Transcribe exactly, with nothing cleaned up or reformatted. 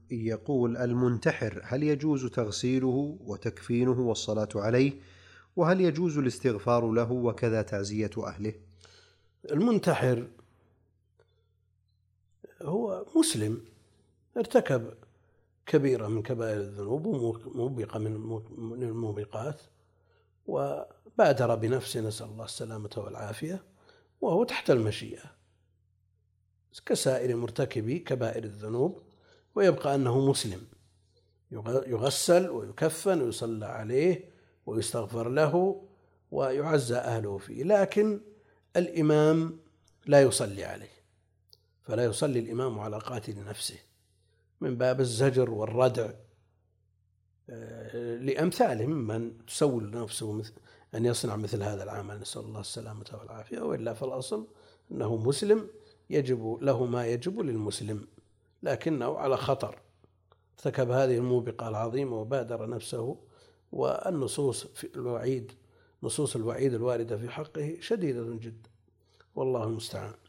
يقول: المنتحر هل يجوز تغسيله وتكفينه والصلاة عليه؟ وهل يجوز الاستغفار له وكذا تعزية أهله؟ المنتحر هو مسلم ارتكب كبيرة من كبائر الذنوب وموبقة من الموبقات وبادر بنفسه، نسأل الله السلامة والعافية، وهو تحت المشيئة كسائر مرتكبي كبائر الذنوب، ويبقى أنه مسلم يغسل ويكفن ويصلى عليه ويستغفر له ويعزى أهله فيه، لكن الإمام لا يصلي عليه، فلا يصلي الإمام على قاتل نفسه من باب الزجر والردع لأمثاله ممن تسول نفسه أن يصنع مثل هذا العمل، نسأل الله السلامة والعافية. وإلا فالأصل أنه مسلم يجب له ما يجب للمسلم، لكنه على خطر، ارتكب هذه الموبقة العظيمة وبادر نفسه، والنصوص في الوعيد نصوص الوعيد الواردة في حقه شديدة جدا، والله المستعان.